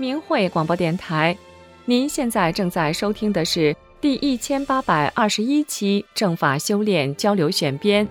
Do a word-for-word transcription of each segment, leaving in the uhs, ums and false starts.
明慧广播电台。您现在正在收听的是第一千八百二十一期正法修炼交流选编。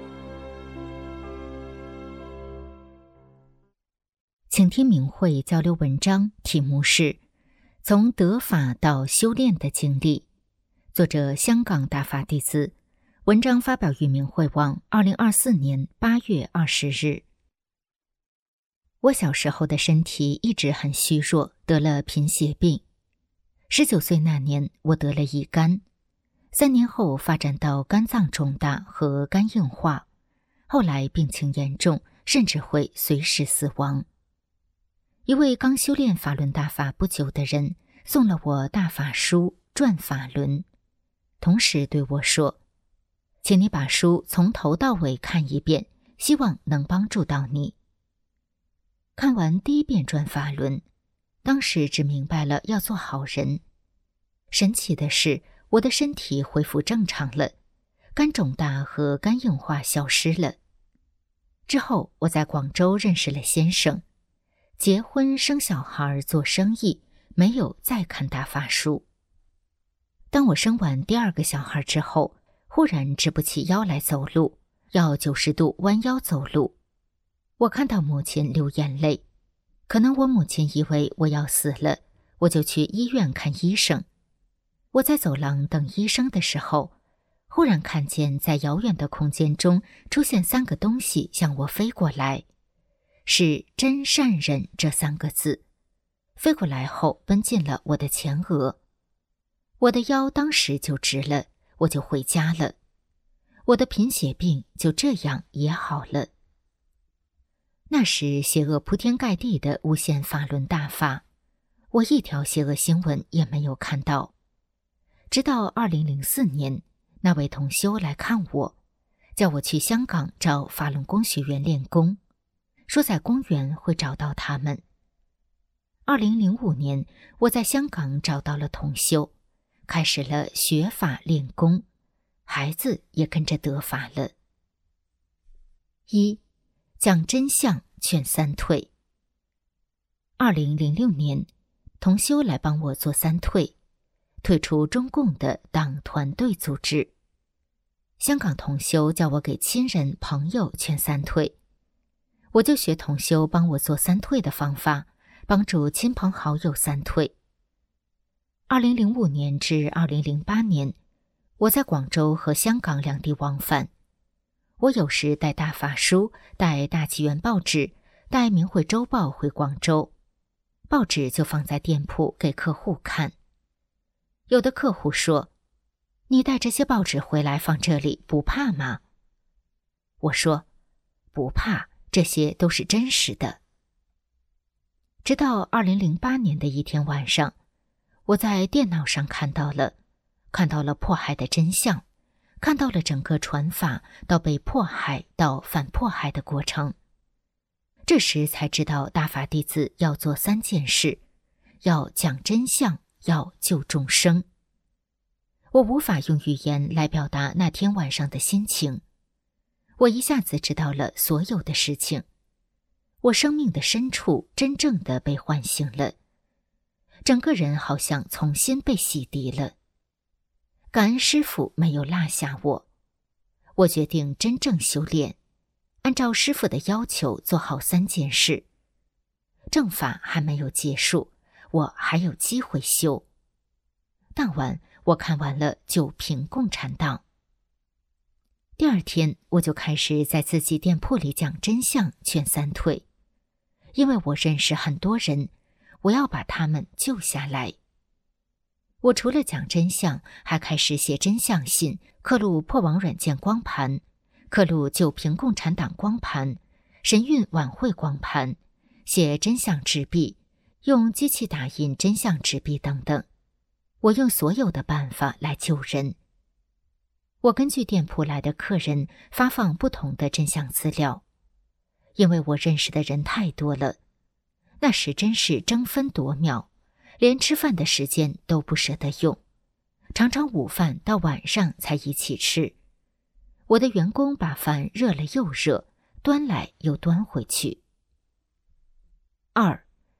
请听明慧交流文章，题目是从得法到修炼的经历，作者香港大法弟子，文章发表于明慧网二零二四年八月二十日。我小时候的身体一直很虚弱，得了贫血病。十九岁那年，我得了乙肝，三年后发展到肝脏肿大和肝硬化，后来病情严重，甚至会随时死亡。一位刚修炼法轮大法不久的人送了我大法书《转法轮》，同时对我说：“请你把书从头到尾看一遍，希望能帮助到你。”看完第一遍《转法轮》，当时只明白了要做好人。神奇的是，我的身体恢复正常了，肝肿大和肝硬化消失了。之后，我在广州认识了先生，结婚生小孩做生意，没有再看大法书。当我生完第二个小孩之后，忽然直不起腰来走路，要九十度弯腰走路。我看到母亲流眼泪，可能我母亲以为我要死了，我就去医院看医生。我在走廊等医生的时候，忽然看见在遥远的空间中出现三个东西向我飞过来，是真善忍这三个字，飞过来后奔进了我的前额。我的腰当时就直了，我就回家了，我的贫血病就这样也好了。那时邪恶铺天盖地的诬陷法轮大法，我一条邪恶新闻也没有看到。直到二零零四年，那位同修来看我，叫我去香港找法轮功学员练功，说在公园会找到他们。二零零五年，我在香港找到了同修，开始了学法练功，孩子也跟着得法了。一讲真相劝三退。二零零六年，同修来帮我做三退，退出中共的党团队组织。香港同修叫我给亲人朋友劝三退，我就学同修帮我做三退的方法，帮助亲朋好友三退。二零零五年至二零零八年，我在广州和香港两地往返。我有时带大法书，带大纪元报纸，带明慧周报回广州，报纸就放在店铺给客户看。有的客户说：“你带这些报纸回来放这里，不怕吗？”我说：“不怕，这些都是真实的。”直到二零零八年的一天晚上，我在电脑上看到了，看到了迫害的真相，看到了整个传法到被迫害到反迫害的过程。这时才知道大法弟子要做三件事，要讲真相，要救众生。我无法用语言来表达那天晚上的心情，我一下子知道了所有的事情，我生命的深处真正的被唤醒了，整个人好像重新被洗涤了。感恩师父没有落下我，我决定真正修炼，按照师父的要求做好三件事。正法还没有结束，我还有机会修。当晚我看完了《九评共产党》。第二天我就开始在自己店铺里讲真相劝三退，因为我认识很多人，我要把他们救下来。我除了讲真相，还开始写真相信，刻录破网软件光盘，刻录九评共产党光盘，神韵晚会光盘，写真相纸币，用机器打印真相纸币等等。我用所有的办法来救人。我根据店铺来的客人发放不同的真相资料，因为我认识的人太多了，那时真是争分夺秒，连吃饭的时间都不舍得用，常常午饭到晚上才一起吃。我的员工把饭热了又热，端来又端回去。二，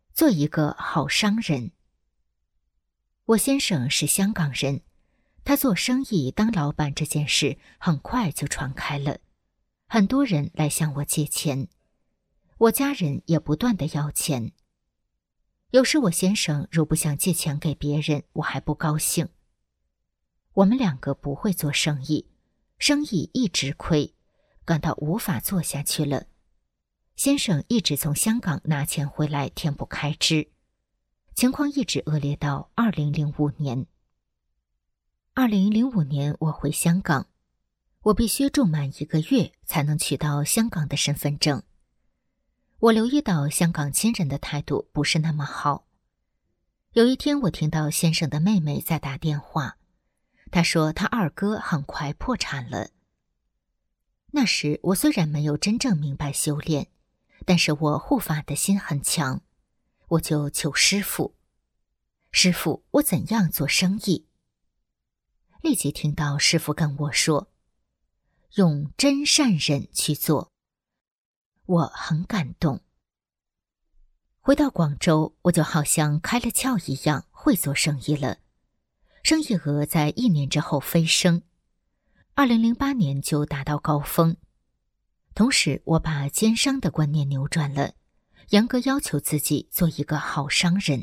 做一个好商人。我先生是香港人，他做生意当老板这件事很快就传开了，很多人来向我借钱，我家人也不断地要钱。有时我先生如不想借钱给别人，我还不高兴。我们两个不会做生意，生意一直亏，感到无法做下去了。先生一直从香港拿钱回来填补开支，情况一直恶劣到二零零五年。二零零五年我回香港，我必须住满一个月才能取到香港的身份证。我留意到香港亲人的态度不是那么好。有一天我听到先生的妹妹在打电话，她说她二哥很快破产了。那时我虽然没有真正明白修炼，但是我护法的心很强，我就求师父，师父，我怎样做生意？立即听到师父跟我说，用真善忍去做。我很感动。回到广州，我就好像开了窍一样，会做生意了。生意额在一年之后飞升，二零零八年就达到高峰。同时我把奸商的观念扭转了，严格要求自己做一个好商人。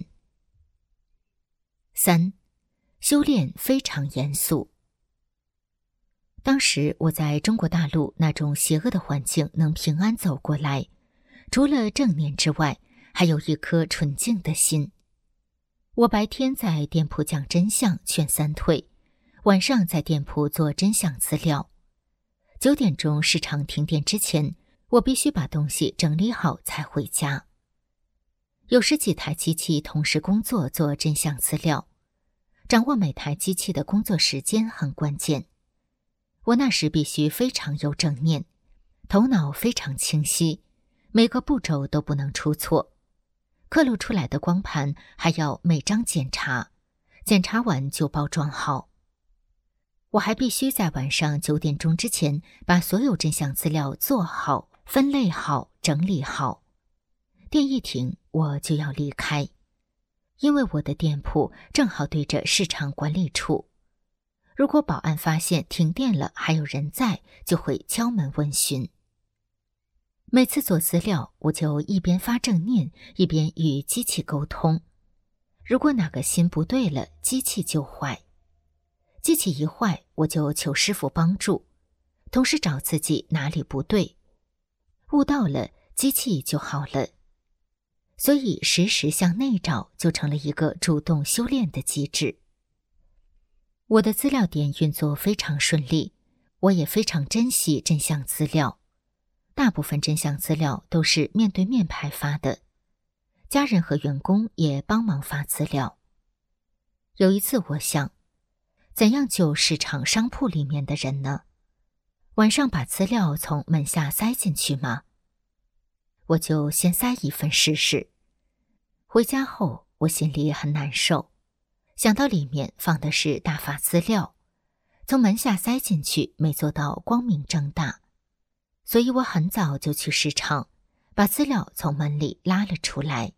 三，修炼非常严肃。当时我在中国大陆那种邪恶的环境能平安走过来，除了正念之外，还有一颗纯净的心。我白天在店铺讲真相劝三退，晚上在店铺做真相资料。九点钟市场停电之前，我必须把东西整理好才回家。有十几台机器同时工作做真相资料，掌握每台机器的工作时间很关键。我那时必须非常有正念，头脑非常清晰，每个步骤都不能出错。刻录出来的光盘还要每张检查，检查完就包装好。我还必须在晚上九点钟之前把所有真相资料做好、分类好、整理好。电一停，我就要离开，因为我的店铺正好对着市场管理处。如果保安发现停电了还有人在，就会敲门问询。每次做资料，我就一边发正念，一边与机器沟通。如果哪个心不对了，机器就坏。机器一坏，我就求师父帮助，同时找自己哪里不对。悟到了，机器就好了。所以时时向内找，就成了一个主动修炼的机制。我的资料点运作非常顺利，我也非常珍惜真相资料。大部分真相资料都是面对面派发的，家人和员工也帮忙发资料。有一次我想，怎样救市场商铺里面的人呢？晚上把资料从门下塞进去吗？我就先塞一份试试。回家后我心里很难受，想到里面放的是大法资料，从门下塞进去没做到光明正大，所以我很早就去市场，把资料从门里拉了出来。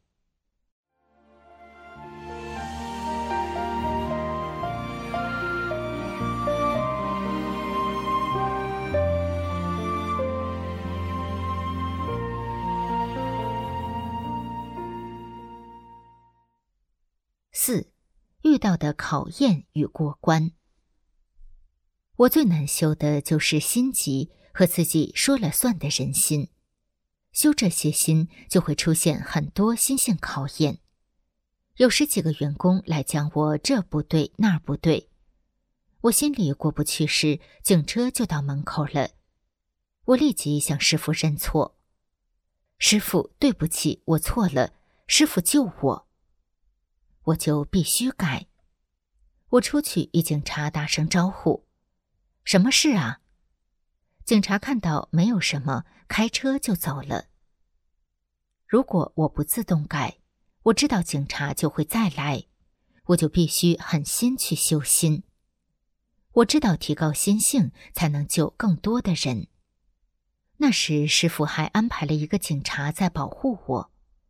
四，遇到的考验与过关。我最难修的就是心急和自己说了算的人心。修这些心就会出现很多心性考验。有十几个员工来讲我这不对那儿不对，我心里过不去时，警车就到门口了。我立即向师父认错，师父对不起，我错了，师父救我。我就必须改。我出去与警察打声招呼，什么事啊？警察看到没有什么，开车就走了。如果我不自动改，我知道警察就会再来，我就必须狠心去修心。我知道提高心性才能救更多的人。那时师父还安排了一个警察在保护我。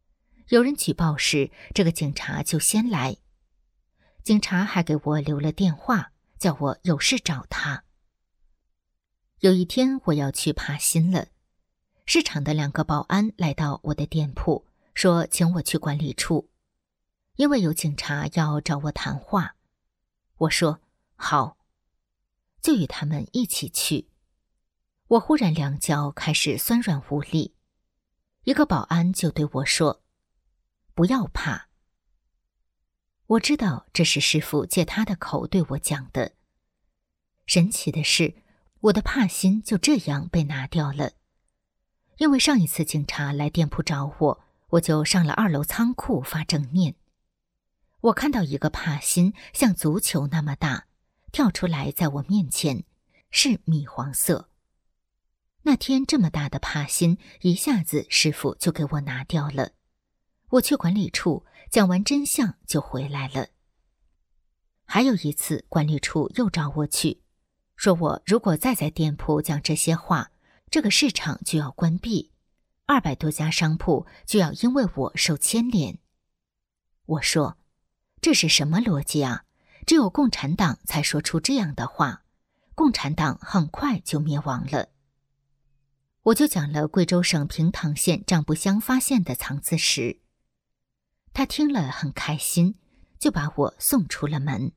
有人举报时，这个警察就先来。警察还给我留了电话，叫我有事找他。有一天我要去爬新了，市场的两个保安来到我的店铺，说请我去管理处，因为有警察要找我谈话。我说好，就与他们一起去。我忽然两脚开始酸软无力，一个保安就对我说，不要怕。我知道这是师父借他的口对我讲的。神奇的是，我的怕心就这样被拿掉了。因为上一次警察来店铺找我，我就上了二楼仓库发正念。我看到一个怕心像足球那么大，跳出来在我面前，是米黄色。那天这么大的怕心，一下子师父就给我拿掉了。我去管理处讲完真相就回来了。还有一次管理处又找我去，说我如果再在店铺讲这些话，这个市场就要关闭，二百多家商铺就要因为我受牵连。我说，这是什么逻辑啊？只有共产党才说出这样的话，共产党很快就灭亡了。我就讲了贵州省平塘县丈布乡发现的藏字石。他听了很开心，就把我送出了门。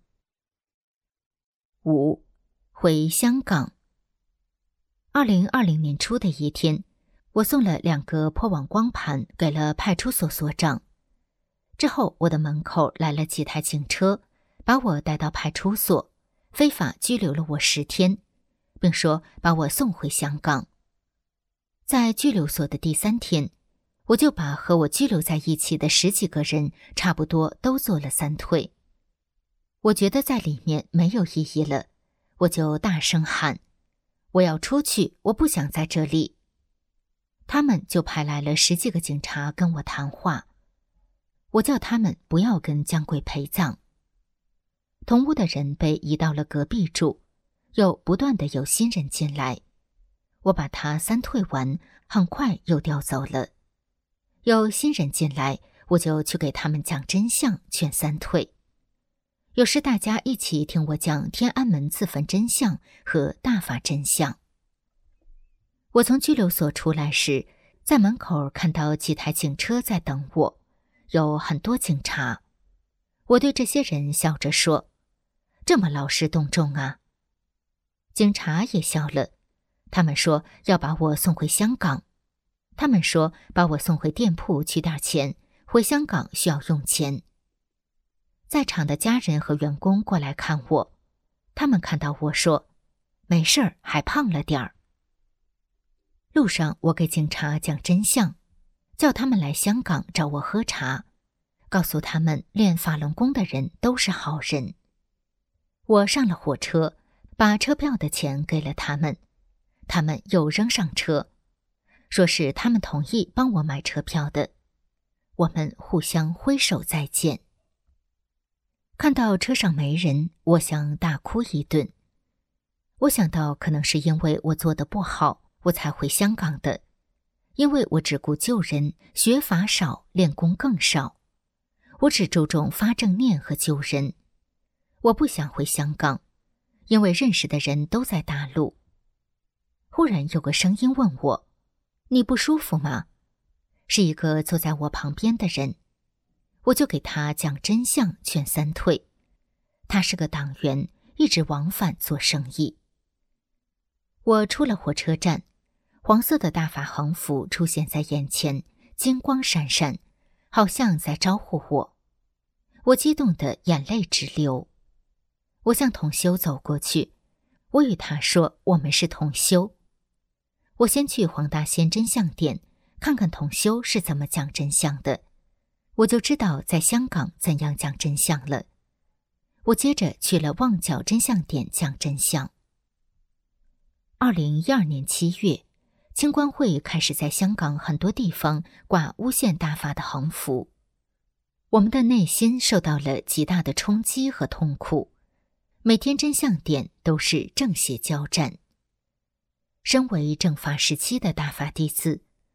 五，回香港。二零二零年初的一天，我送了两个破网光盘给了派出所所长。之后我的门口来了几台警车，把我带到派出所，非法拘留了我十天，并说把我送回香港。在拘留所的第三天，我就把和我拘留在一起的十几个人差不多都做了三退。我觉得在里面没有意义了，我就大声喊，我要出去，我不想在这里。他们就派来了十几个警察跟我谈话，我叫他们不要跟江贵陪葬。同屋的人被移到了隔壁住，又不断的有新人进来，我把他三退完，很快又调走了。有新人进来，我就去给他们讲真相，劝三退。有时大家一起听我讲天安门自焚真相和大法真相。我从拘留所出来时，在门口看到几台警车在等我，有很多警察。我对这些人笑着说，这么劳师动众啊。警察也笑了，他们说要把我送回香港。他们说把我送回店铺取点钱，回香港需要用钱。在场的家人和员工过来看我，他们看到我说，没事儿，还胖了点儿。路上我给警察讲真相，叫他们来香港找我喝茶，告诉他们练法轮功的人都是好人。我上了火车，把车票的钱给了他们，他们又扔上车，说是他们同意帮我买车票的。我们互相挥手再见。看到车上没人，我想大哭一顿。我想到可能是因为我做得不好，我才回香港的，因为我只顾救人，学法少，练功更少。我只注重发正念和救人。我不想回香港，因为认识的人都在大陆。忽然有个声音问我，你不舒服吗？是一个坐在我旁边的人。我就给他讲真相，劝三退。他是个党员，一直往返做生意。我出了火车站，黄色的大法横幅出现在眼前，金光闪闪，好像在招呼我。我激动得眼泪直流。我向同修走过去，我与他说我们是同修。我先去黄大仙真相店，看看同修是怎么讲真相的，我就知道在香港怎样讲真相了。我接着去了旺角真相店讲真相。二零一二年七月，清官会开始在香港很多地方挂诬陷大法的横幅。我们的内心受到了极大的冲击和痛苦，每天真相店都是正邪交战。身为正法时期的大法弟子，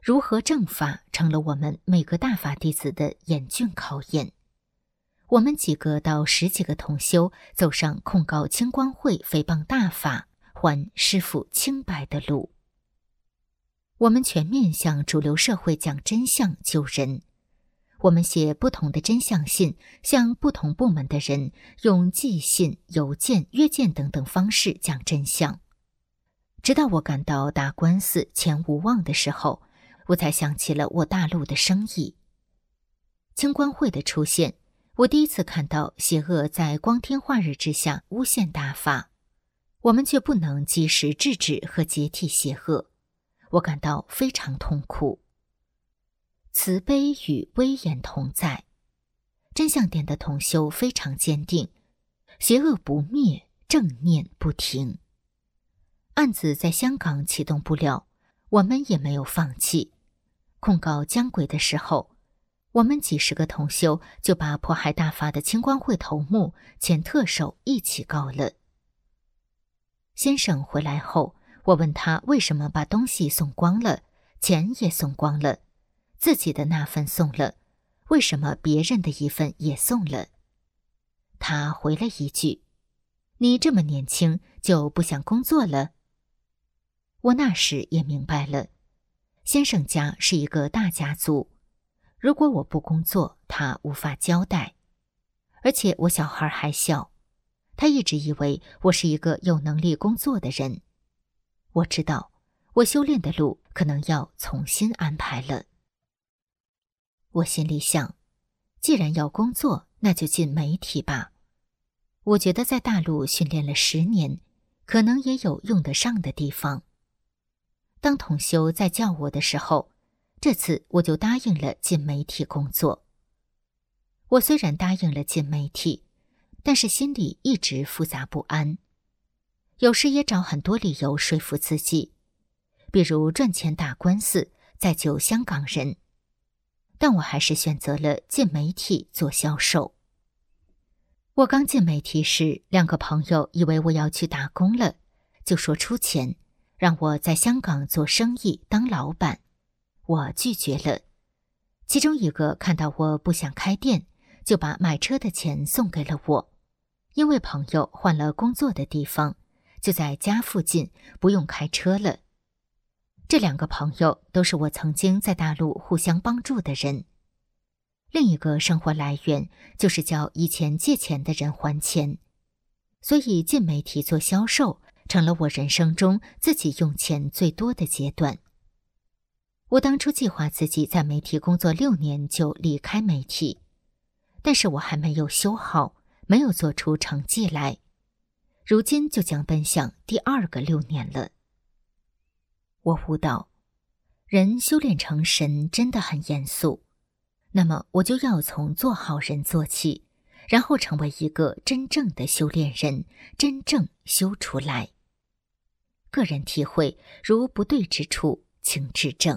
如何正法成了我们每个大法弟子的严峻考验。我们几个到十几个同修走上控告清光会诽谤大法、还师父清白的路。我们全面向主流社会讲真相救人。我们写不同的真相信，向不同部门的人用寄信、邮件、约见等等方式讲真相。直到我感到打官司前无望的时候，我才想起了我大陆的生意。清光会的出现，我第一次看到邪恶在光天化日之下诬陷大法，我们却不能及时制止和解体邪恶，我感到非常痛苦。慈悲与威严同在，真相殿的同修非常坚定，邪恶不灭，正念不停。案子在香港启动不了，我们也没有放弃。控告江鬼的时候，我们几十个同修就把迫害大法的清光会头目前特首一起告了。先生回来后，我问他为什么把东西送光了，钱也送光了，自己的那份送了，为什么别人的一份也送了？他回了一句：你这么年轻就不想工作了？我那时也明白了，先生家是一个大家族，如果我不工作，他无法交代。而且我小孩还小，他一直以为我是一个有能力工作的人。我知道，我修炼的路可能要重新安排了。我心里想，既然要工作，那就进媒体吧。我觉得在大陆训练了十年，可能也有用得上的地方。当同修在叫我的时候，这次我就答应了进媒体工作。我虽然答应了进媒体，但是心里一直复杂不安，有时也找很多理由说服自己，比如赚钱打官司，再救香港人。但我还是选择了进媒体做销售。我刚进媒体时，两个朋友以为我要去打工了，就说出钱，让我在香港做生意当老板。我拒绝了。其中一个看到我不想开店，就把买车的钱送给了我，因为朋友换了工作的地方，就在家附近，不用开车了。这两个朋友都是我曾经在大陆互相帮助的人。另一个生活来源就是叫以前借钱的人还钱，所以进媒体做销售成了我人生中自己用钱最多的阶段。我当初计划自己在媒体工作六年就离开媒体，但是我还没有修好，没有做出成绩来，如今就将奔向第二个六年了。我悟到，人修炼成神真的很严肃，那么我就要从做好人做起，然后成为一个真正的修炼人，真正修出来。个人体会，如不对之处，请指正。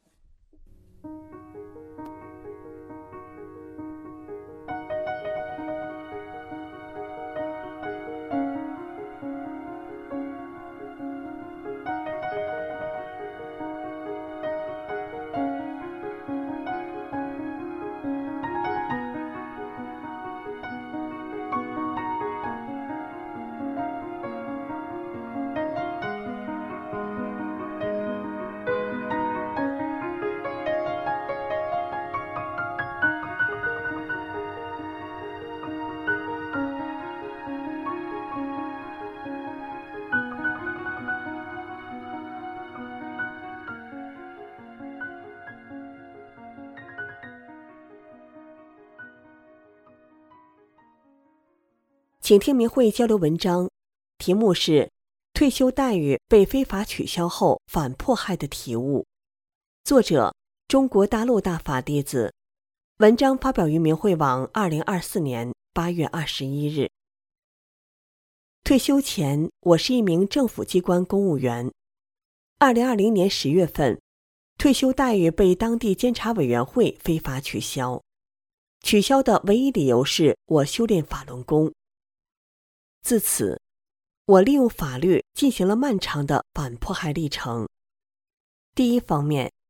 请听明慧交流文章，题目是退休待遇被非法取消后反迫害的体悟，作者中国大陆大法弟子，文章发表于明慧网二零二四年八月二十一日。退休前，我是一名政府机关公务员。二零二零年十月份，退休待遇被当地监察委员会非法取消，取消的唯一理由是我修炼法轮功。自此，我利用法律进行了漫长的反迫害历程。第一方面，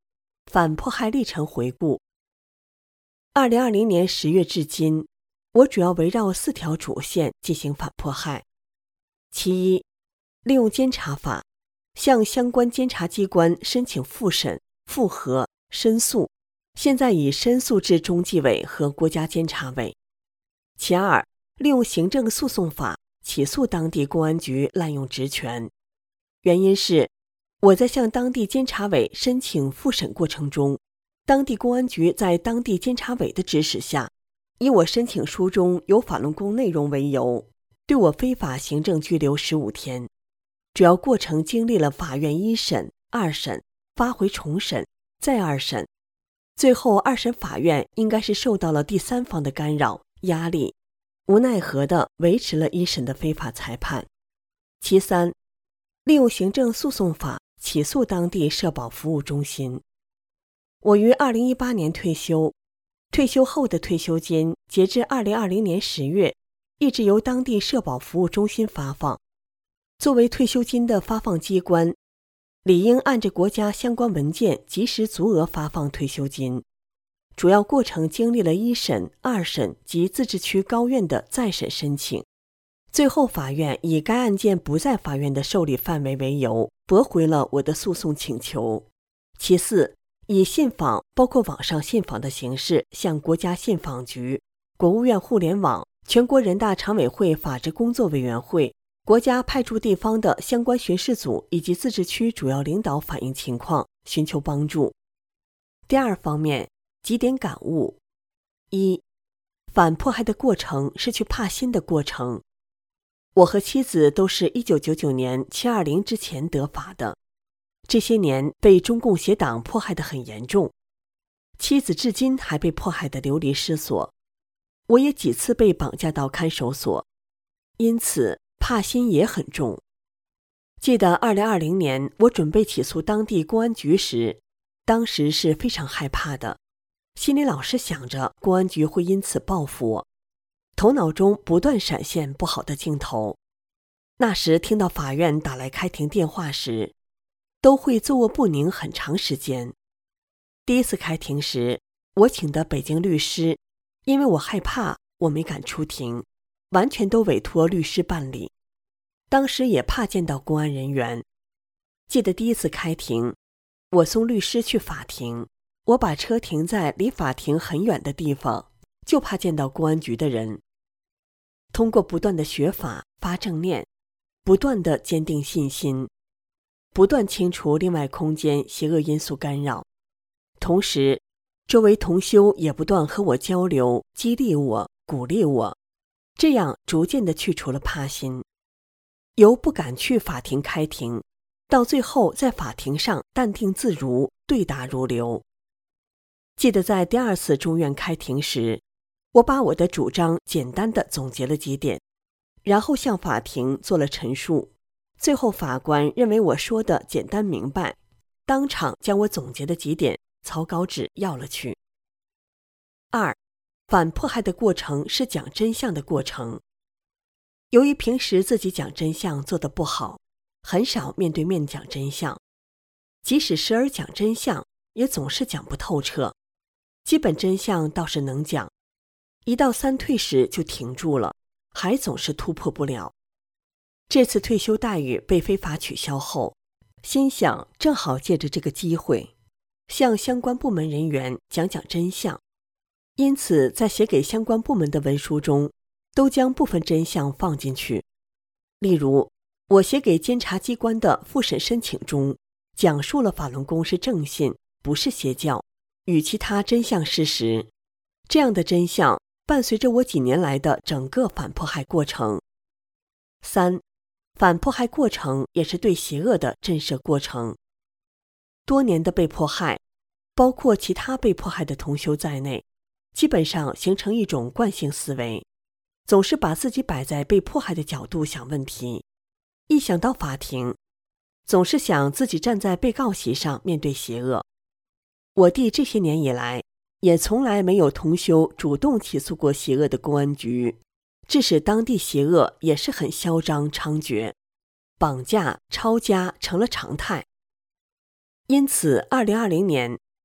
反迫害历程回顾。二零二零年十月至今，我主要围绕四条主线进行反迫害。其一，利用监察法向相关监察机关申请复审、复核、申诉，现在已申诉至中纪委和国家监察委。其二，利用行政诉讼法起诉当地公安局滥用职权。原因是我在向当地监察委申请复审过程中，当地公安局在当地监察委的指使下，以我申请书中有法轮功内容为由，对我非法行政拘留十五天。主要过程经历了法院一审、二审、发回重审、再二审，最后二审法院应该是受到了第三方的干扰、压力，无奈何地维持了一审的非法裁判。其三，利用行政诉讼法起诉当地社保服务中心。我于二零一八年退休，退休后的退休金截至二零二零年十月一直由当地社保服务中心发放。作为退休金的发放机关，理应按着国家相关文件及时足额发放退休金。主要过程经历了一审、二审及自治区高院的再审申请，最后法院以该案件不在法院的受理范围为由，驳回了我的诉讼请求。其四，以信访包括网上信访的形式向国家信访局、国务院互联网、全国人大常委会法制工作委员会、国家派驻地方的相关巡视组以及自治区主要领导反映情况，寻求帮助。第二方面，几点感悟。一，反迫害的过程是去帕辛的过程。我和妻子都是一九九九年七二零之前得法的，这些年被中共邪党迫害得很严重，妻子至今还被迫害得流离失所，我也几次被绑架到看守所，因此怕心也很重。记得二零二零年我准备起诉当地公安局时，当时是非常害怕的，心里老是想着公安局会因此报复我，头脑中不断闪现不好的镜头。那时听到法院打来开庭电话时，都会坐卧不宁很长时间。第一次开庭时，我请的北京律师，因为我害怕，我没敢出庭，完全都委托律师办理。当时也怕见到公安人员。记得第一次开庭，我送律师去法庭，我把车停在离法庭很远的地方，就怕见到公安局的人。通过不断的学法、发正念，不断的坚定信心，不断清除另外空间邪恶因素干扰，同时周围同修也不断和我交流，激励我，鼓励我，这样逐渐地去除了怕心，由不敢去法庭开庭，到最后在法庭上淡定自如，对答如流。记得在第二次中院开庭时，我把我的主张简单地总结了几点，然后向法庭做了陈述。最后法官认为我说的简单明白，当场将我总结的几点草稿纸要了去。二，反迫害的过程是讲真相的过程。由于平时自己讲真相做得不好，很少面对面讲真相，即使时而讲真相，也总是讲不透彻。基本真相倒是能讲，一到三退时就停住了，还总是突破不了。这次退休待遇被非法取消后，心想正好借着这个机会，向相关部门人员讲讲真相。因此在写给相关部门的文书中，都将部分真相放进去。例如，我写给监察机关的复审申请中，讲述了法轮功是正信，不是邪教，与其他真相事实。这样的真相伴随着我几年来的整个反迫害过程。三，反迫害过程也是对邪恶的震慑过程。多年的被迫害，包括其他被迫害的同修在内，基本上形成一种惯性思维，总是把自己摆在被迫害的角度想问题。一想到法庭，总是想自己站在被告席上面对邪恶。我弟这些年以来，也从来没有同修主动起诉过邪恶的公安局，致使当地邪恶也是很嚣张猖獗，绑架、抄家成了常态。因此二零二零年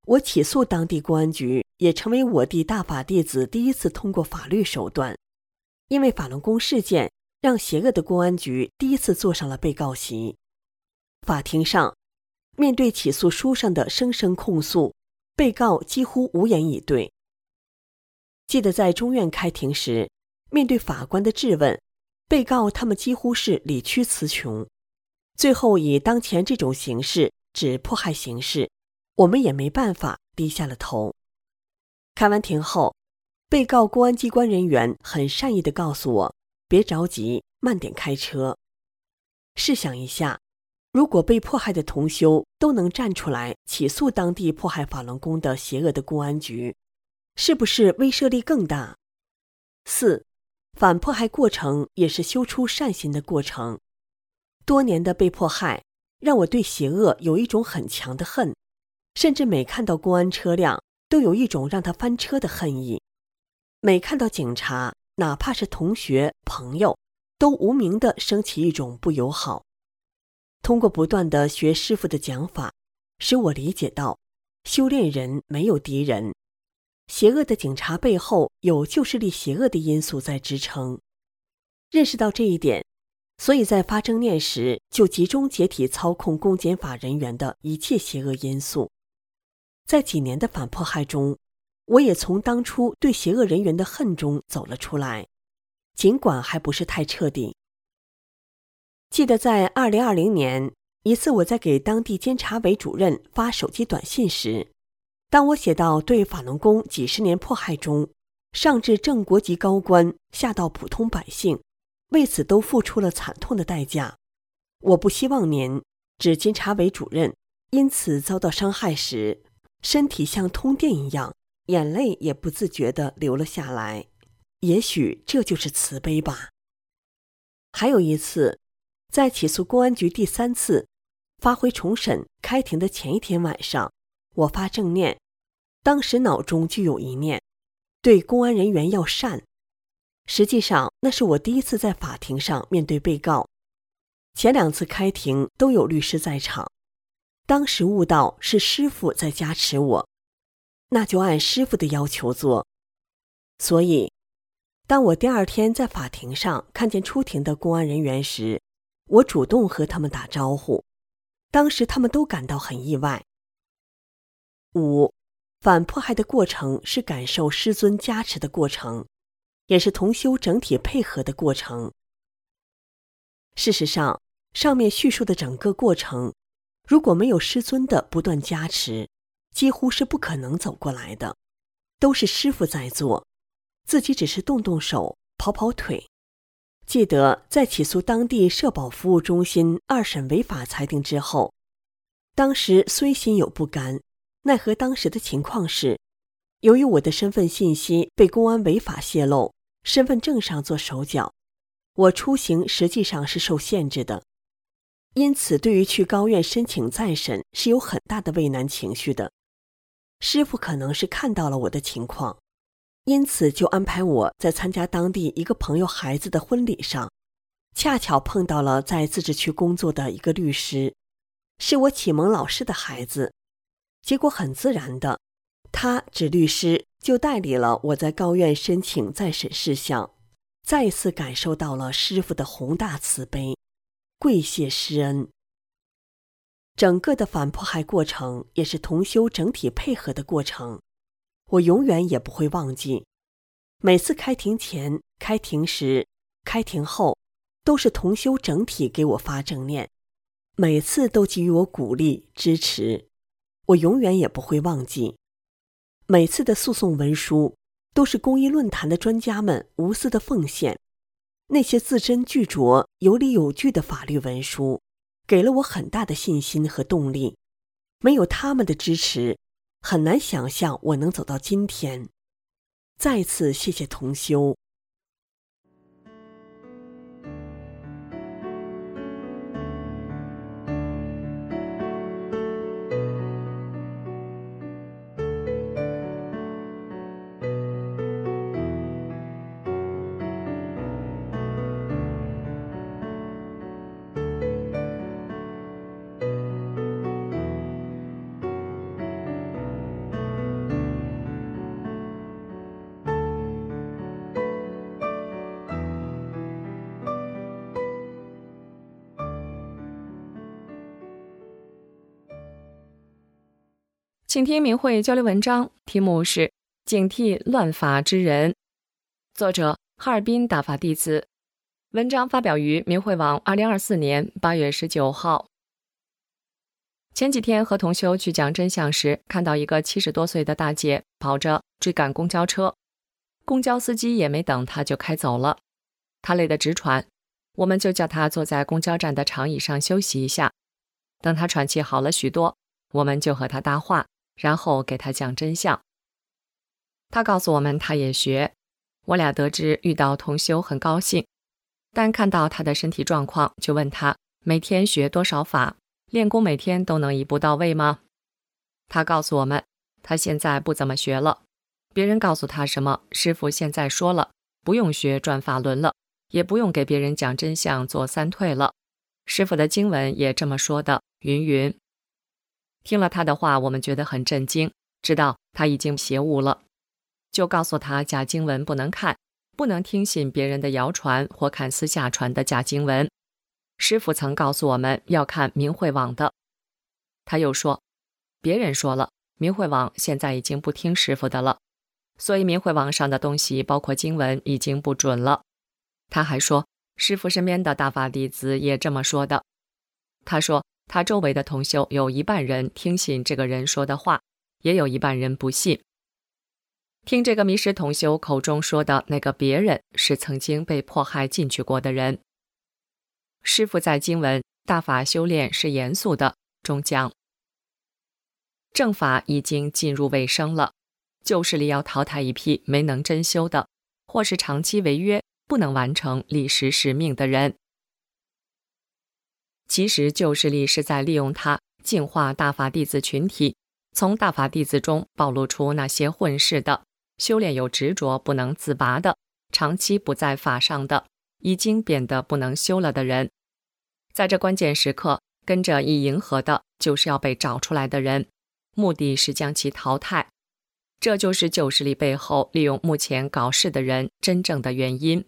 我起诉当地公安局，也成为我地大法弟子第一次通过法律手段。因为法轮功事件，让邪恶的公安局第一次坐上了被告席。法庭上，面对起诉书上的声声控诉，被告几乎无言以对。记得在中院开庭时，面对法官的质问，被告他们几乎是理屈词穷。最后以当前这种形势指迫害形式，我们也没办法，低下了头。开完庭后，被告公安机关人员很善意地告诉我，别着急，慢点开车。试想一下，如果被迫害的同修都能站出来起诉当地迫害法轮功的邪恶的公安局，是不是威慑力更大？四，反迫害过程也是修出善心的过程。多年的被迫害，让我对邪恶有一种很强的恨，甚至每看到公安车辆，都有一种让他翻车的恨意。每看到警察，哪怕是同学、朋友，都无名地升起一种不友好。通过不断地学师父的讲法，使我理解到，修炼人没有敌人，邪恶的警察背后有旧势力邪恶的因素在支撑。认识到这一点，所以在发正念时就集中解体操控公检法人员的一切邪恶因素。在几年的反迫害中，我也从当初对邪恶人员的恨中走了出来，尽管还不是太彻底。记得在二零二零年，一次我在给当地监察委主任发手机短信时，当我写到对法轮功几十年迫害中，上至正国级高官，下到普通百姓，为此都付出了惨痛的代价。我不希望您指监察委主任因此遭到伤害时，身体像通电一样，眼泪也不自觉地流了下来。也许这就是慈悲吧。还有一次，在起诉公安局第三次发回重审开庭的前一天晚上，我发正念，当时脑中就有一念，对公安人员要善。实际上，那是我第一次在法庭上面对被告，前两次开庭都有律师在场。当时悟到是师父在加持我，那就按师父的要求做。所以，当我第二天在法庭上看见出庭的公安人员时，我主动和他们打招呼，当时他们都感到很意外。五，反迫害的过程是感受师尊加持的过程，也是同修整体配合的过程。事实上，上面叙述的整个过程，如果没有师尊的不断加持，几乎是不可能走过来的，都是师父在做，自己只是动动手，跑跑腿。记得在起诉当地社保服务中心二审违法裁定之后，当时虽心有不甘，奈何当时的情况是，由于我的身份信息被公安违法泄露，身份证上做手脚，我出行实际上是受限制的。因此对于去高院申请再审是有很大的畏难情绪的。师父可能是看到了我的情况，因此就安排我在参加当地一个朋友孩子的婚礼上，恰巧碰到了在自治区工作的一个律师，是我启蒙老师的孩子。结果很自然的，他指律师就代理了我在高院申请再审事项，再一次感受到了师父的宏大慈悲，跪谢师恩。整个的反迫害过程也是同修整体配合的过程，我永远也不会忘记。每次开庭前、开庭时、开庭后，都是同修整体给我发正念，每次都给予我鼓励、支持，我永远也不会忘记。每次的诉讼文书，都是公益论坛的专家们无私的奉献，那些字斟句酌、有理有据的法律文书，给了我很大的信心和动力。没有他们的支持，很难想象我能走到今天。再次谢谢同修。 请听明慧交流文章，题目是《警惕乱法之人》，作者哈尔滨大法弟子。文章发表于明慧网二零二四年八月十九号。前几天和同修去讲真相时，看到一个七十多岁的大姐跑着追赶公交车，公交司机也没等她就开走了，她累得直喘，我们就叫她坐在公交站的长椅上休息一下。等她喘气好了许多，我们就和她搭话，然后给她讲真相。她告诉我们她也学，我俩得知遇到同修很高兴，但看到她的身体状况，就问她每天学多少法，练功每天都能一步到位吗？她告诉我们，她现在不怎么学了，别人告诉她什么，师父现在说了，不用学转法轮了，也不用给别人讲真相做三退了，师父的经文也这么说的，云云。听了她的话，我们觉得很震惊，知道她已经邪悟了，就告诉她假经文不能看，不能听信别人的谣传或看私下传的假经文。师父曾告诉我们要看明慧网的。他又说，别人说了，明慧网现在已经不听师父的了，所以明慧网上的东西包括经文已经不准了。他还说，师父身边的大法弟子也这么说的。他说他周围的同修有一半人听信这个人说的话，也有一半人不信。听这个迷失同修口中说的那个别人，是曾经被迫害进去过的人。师父在经文大法修炼是严肃的中讲，正法已经进入尾声了，旧势力要淘汰一批没能真修的，或是长期违约不能完成历史使命的人。其实旧势力是在利用它净化大法弟子群体，从大法弟子中暴露出那些混世的，修炼有执着不能自拔的，长期不在法上的，已经变得不能修了的人。在这关键时刻，跟着一迎合的就是要被找出来的人，目的是将其淘汰。这就是旧势力背后利用目前搞事的人真正的原因。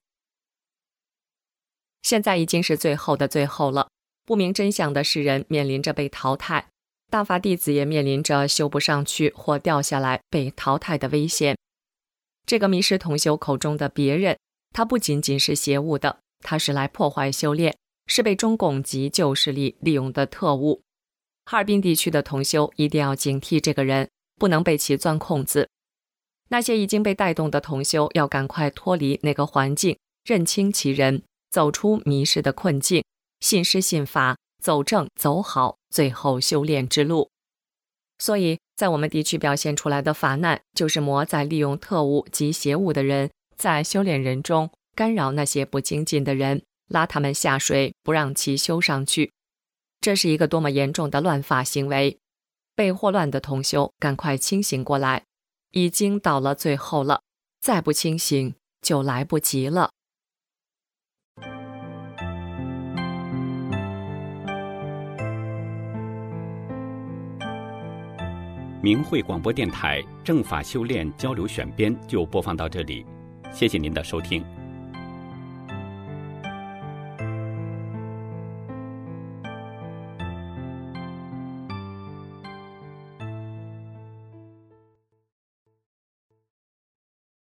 现在已经是最后的最后了，不明真相的世人面临着被淘汰，大法弟子也面临着修不上去或掉下来被淘汰的危险。这个迷失同修口中的别人，他不仅仅是邪物的，他是来破坏修炼，是被中共及旧势力利用的特务。哈尔滨地区的同修一定要警惕这个人，不能被其钻空子。那些已经被带动的同修要赶快脱离那个环境，认清其人，走出迷失的困境，信师信法，走正走好最后修炼之路。所以在我们地区表现出来的法难，就是魔在利用特务及邪物的人，在修炼人中干扰那些不精进的人，拉他们下水，不让其修上去。这是一个多么严重的乱法行为！被祸乱的同修赶快清醒过来，已经到了最后了，再不清醒就来不及了。 明慧广播电台正法修炼交流选编就播放到这里，谢谢您的收听。